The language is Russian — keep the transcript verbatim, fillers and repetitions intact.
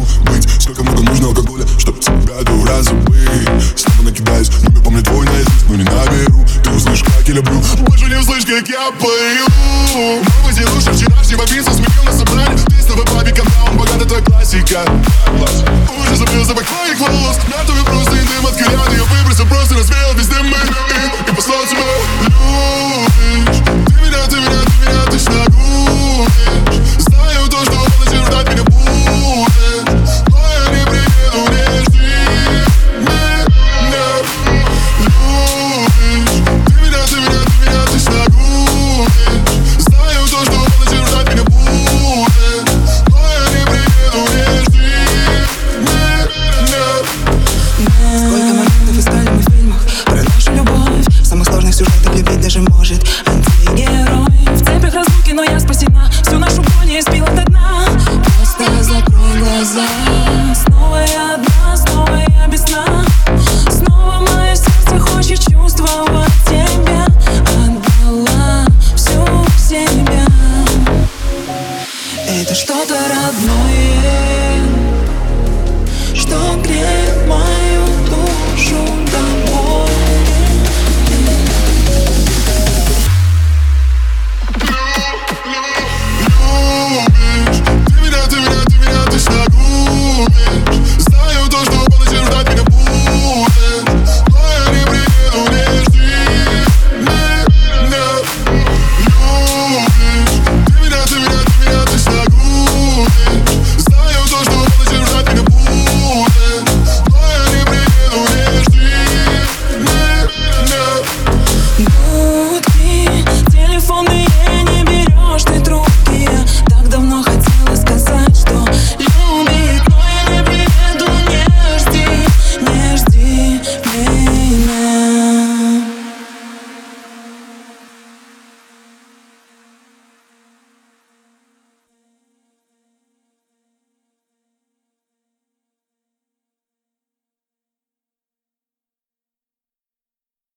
быть. Сколько много нужно алкоголя, чтоб тебя до раза быть. Снова накидаюсь, номер помню твой наизусть, но не наберу. Ты услышишь, как я люблю, больше не услышишь, как я пою. Мама делуша вчерашнего пицца сменил на собрание. Ты снова папе, когда он богат, это классика. Уже забыл запах твоих волос.